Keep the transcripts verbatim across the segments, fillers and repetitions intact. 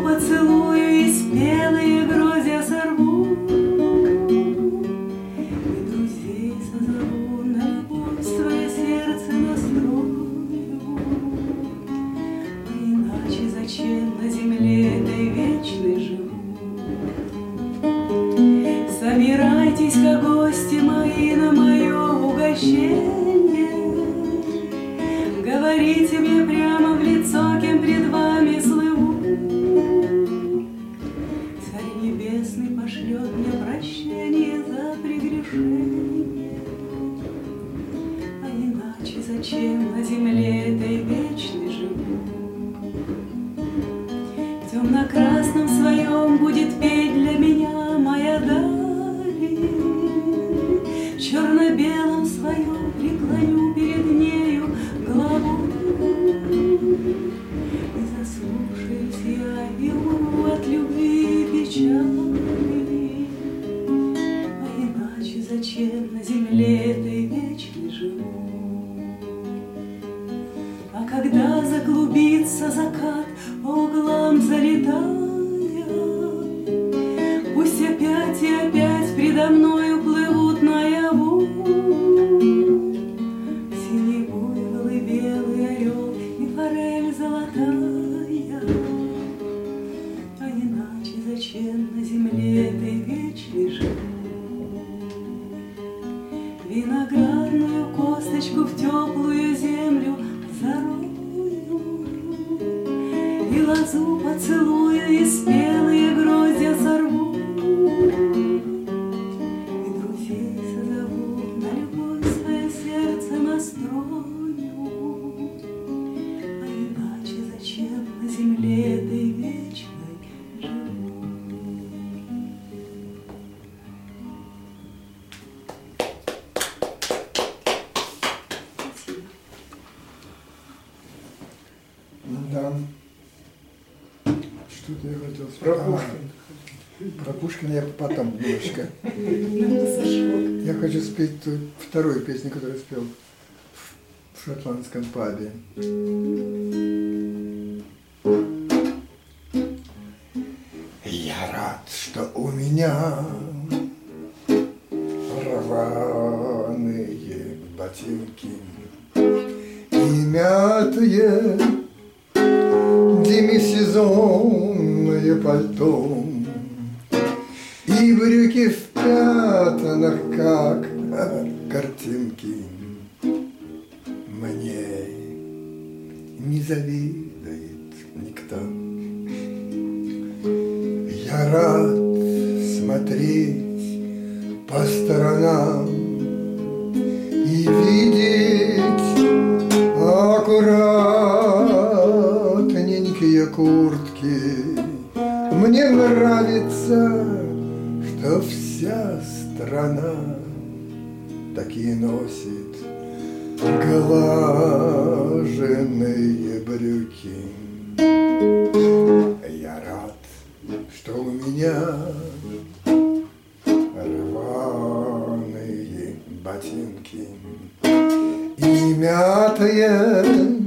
поцелую и спелые грозья сорву, и друзей созову, на любовь свое сердце настрою. А иначе зачем на земле этой вечной живу? Собирайтесь-ка, гости мои, на мое угощение. Говорите мне прямо в лицо, кем пред вами слыву. Царь Небесный пошлет мне прощение за прегрешение. А иначе зачем на земле этой вечной живу? В темно-красном своем будет петь для меня моя даль, в черно-белом своем преклоню перед нею главу. И заслушаюсь я и умру от любви и печали. А иначе зачем на земле этой вечной живу? А когда заклубится закат, по углам залетая, пусть опять и опять предо мною плывут наяву синий буйвол и белый орел и форель золотая. А иначе зачем на земле этой вечной живу? Виноградную косточку в теплую землю зарою, и лозу поцелую, и спелые гроздья сорву, и друзей созову, на любовь свое сердце настрою. А иначе зачем на земле этой вечной живу? Да. Что-то я хотел Про сказать. Пушкина. А, про Пушкина я потом немножечко. Я хочу спеть ту вторую песню, которую я спел в шотландском пабе. Я рад, что у меня рваные ботинки и мятые демисезонное пальто, и брюки в пятнах, как картинки. Мне не завидует никто. Я рад смотреть по сторонам и видеть аккуратненькие куртки. Мне нравится, что вся страна такие носит глаженные брюки. Я рад, что у меня рваные ботинки и мятое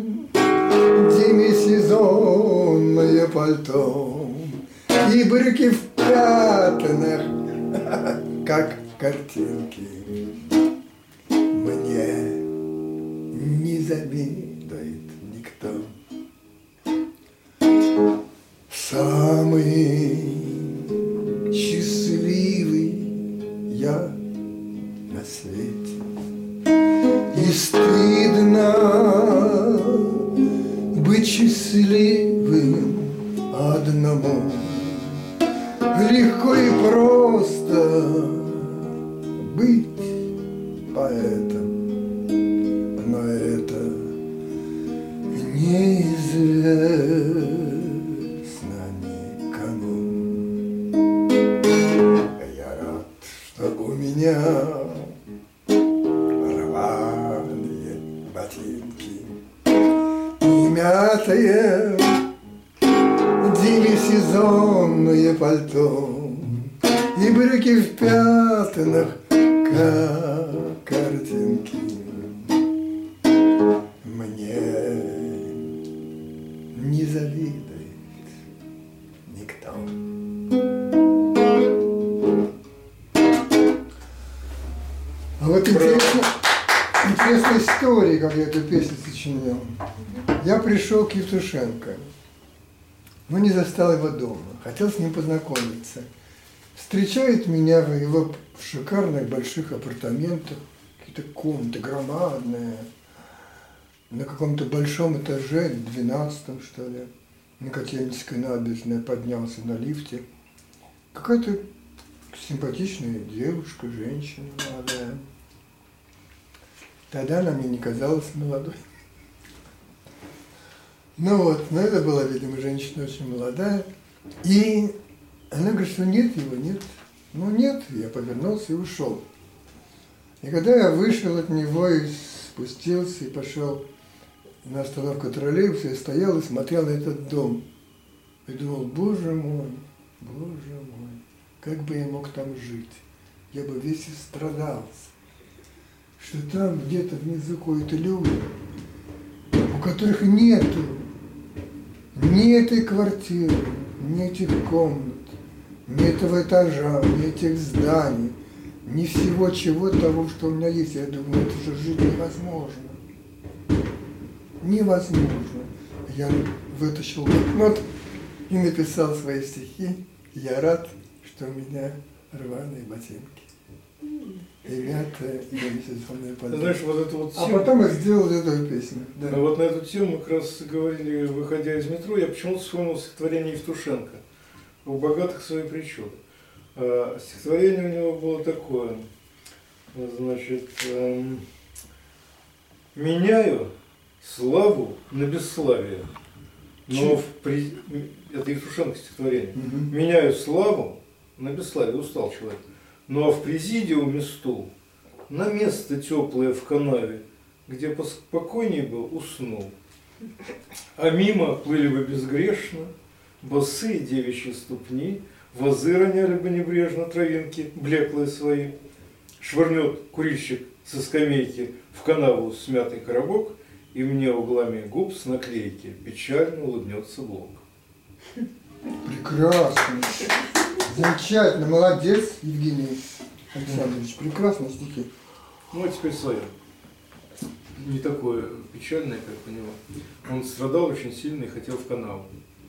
демисезонное пальто, и брюки в пятнах, как картинки. Мне не завидует никто. Самый счастливый я на свете, и стыдно быть счастливым одному. Легко и просто быть поэтом, но это неизвестно никому. Я рад, что у меня рваные ботинки и мятое демисезонное пальто, и брюки в пятнах, как картинки. Мне не завидует А вот интересно, интересная история, как я эту песню сочинял. Я пришел к Евтушенко, но не застал его дома, хотел с ним познакомиться. Встречает меня в его шикарных больших апартаментах, какие-то комнаты громадные, на каком-то большом этаже, двенадцатом, что ли, на Котельнической набережной, поднялся на лифте. Какая-то симпатичная девушка, женщина молодая. Тогда она мне не казалась молодой. Ну вот, но это была, видимо, женщина очень молодая. И она говорит, что нет его, нет. Ну нет, я повернулся и ушел. И когда я вышел от него и спустился и пошел на остановку троллейбуса, я стоял и смотрел на этот дом. И думал, боже мой, боже мой, как бы я мог там жить. Я бы весь истрадался. Что там где-то внизу ходят люди, у которых нету ни этой квартиры, ни этих комнат, ни этого этажа, ни этих зданий, ни всего чего того, что у меня есть. Я думаю, это же жить невозможно. Невозможно. Я вытащил блокнот и написал свои стихи. Я рад, что у меня рваные ботинки. И мятая, и несезонная подушка. Знаешь, вот эту вот тему... А потом я сделал эту песню. Да. Ну, вот на эту тему мы как раз говорили, выходя из метро, я почему-то вспомнил стихотворение Евтушенко «У богатых свои причуды». А, стихотворение у него было такое, значит, эм, «Меняю славу на бесславие». Но в при... Это Евтушенко стихотворение. Угу. «Меняю славу на бесславие», устал человек. Ну а в президиуме стул, на место теплое в канаве, где поспокойней был, уснул. А мимо плыли бы безгрешно босые девичьи ступни, вазы роняли бы небрежно травинки, блеклые свои. Швырнет курильщик со скамейки в канаву смятый коробок, и мне углами губ с наклейки печально улыбнется блок. Прекрасно. Замечательно. Молодец, Евгений Александрович. Прекрасные стихи. Ну а теперь свое. Не такое печальное, как у него. Он страдал очень сильно и хотел в канаву.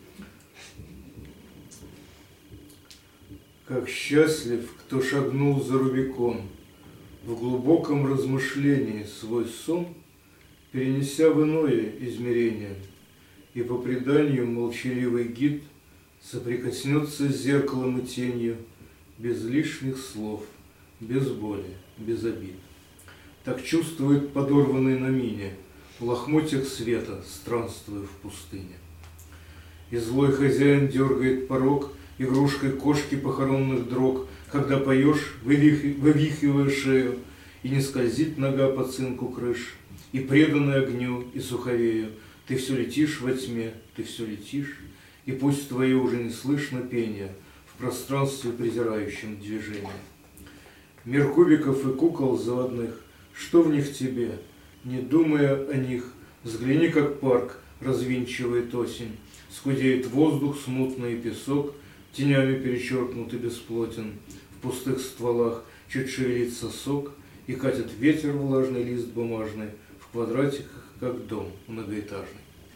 Как счастлив, кто шагнул за Рубикон, в глубоком размышлении свой сон, перенеся в иное измерение, и по преданию молчаливый гид соприкоснется с зеркалом и тенью, без лишних слов, без боли, без обид. Так чувствует подорванный на мине, в лохмотьях света, странствуя в пустыне. И злой хозяин дергает порог игрушкой кошки похоронных дрог, когда поешь, вывихивая шею, и не скользит нога по цинку крыш, и преданный огню и суховею, ты все летишь во тьме, ты все летишь, и пусть твое уже не слышно пение в пространстве презирающем движения. Мир кубиков и кукол заводных, что в них тебе? Не думая о них, взгляни, как парк развинчивает осень, скудеет воздух, смутный песок, тенями перечеркнутый бесплотен, в пустых стволах чуть шевелится сок, и катит ветер влажный лист бумажный в квадратиках, как дом многоэтажный.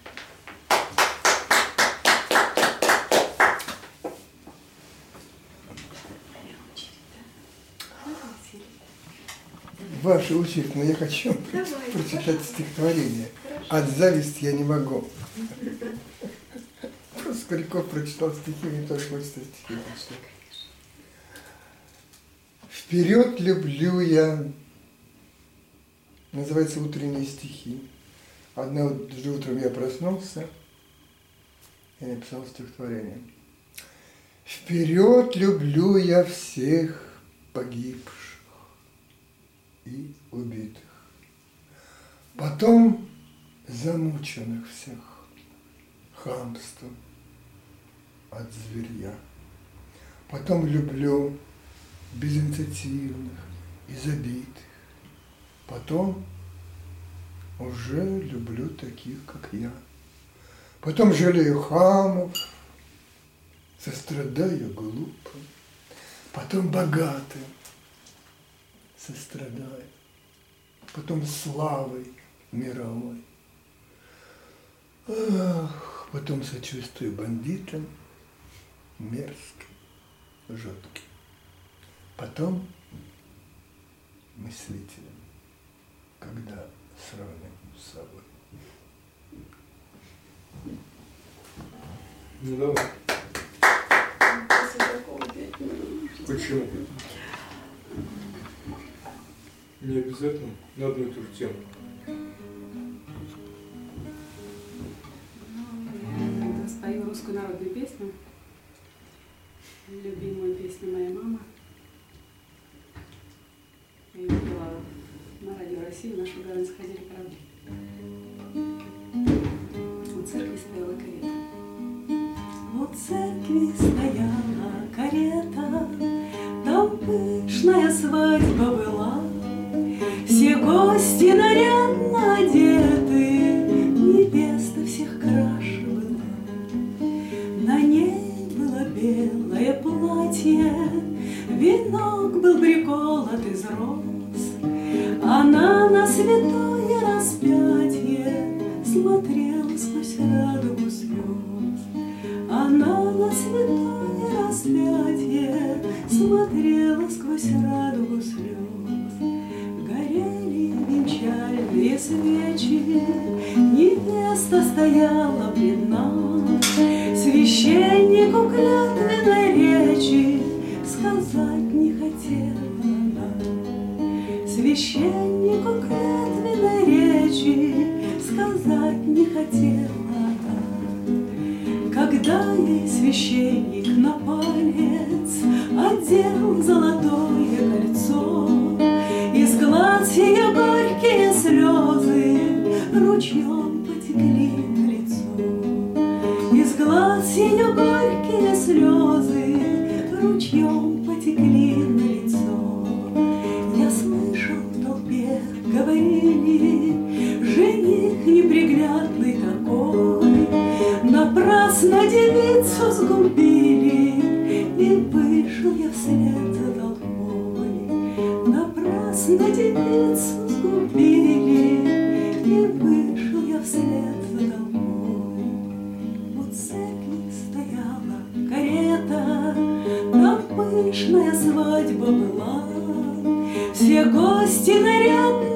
Ваша очередь, но я хочу Давай, прочитать пожалуйста. стихотворение. Хорошо. От зависти я не могу. Просто Скориков прочитал стихи, мне тоже хочется стихи прочитать. Вперед люблю я, называется «Утренние стихи». Однажды утром я проснулся и написал стихотворение. Вперед люблю я всех погибших и убитых, потом замученных всех хамством от зверья, потом люблю безинициативных и забитых, потом уже люблю таких, как я, потом жалею хамов, сострадаю глупо, потом богатым сострадаю, потом славой мировой. Ах, потом сочувствую бандитам, мерзким, жутким. Потом мыслителям, когда сравним с собой. Ну давай. Почему? Не обязательно на одну и ту же тему. Я спою русскую народную песню, любимую песню моей мамы. Я ее пела на радио России, в нашу город заходили корабли. У церкви стояла карета. У церкви стояла карета, там пышная свадьба была. Все гости нарядно одеты, невеста всех краше была. На ней было белое платье, венок был приколот из роз. Она на святое распятие смотрела сквозь радугу слез. Она на святое распятие смотрела сквозь радугу слез. Горели венчальные свечи, невеста стояла бледна. Священнику клятвенной речи сказать не хотела она. Священнику клятвенной речи сказать не хотела она. Когда ей священник на палец одел золотое кольцо, из глаз ее горькие слезы ручьем потекли на лицо. Из глаз ее горькие слезы ручьем потекли на лицо. Я слышал в толпе, говорили, жених неприглядный такой, напрасно девицу сгубили, и вышел я вслед за толпой. Напрасно девицу сгубили, и вышел я вслед за толпой. У церкви стояла карета, там пышная свадьба была. Все гости нарядно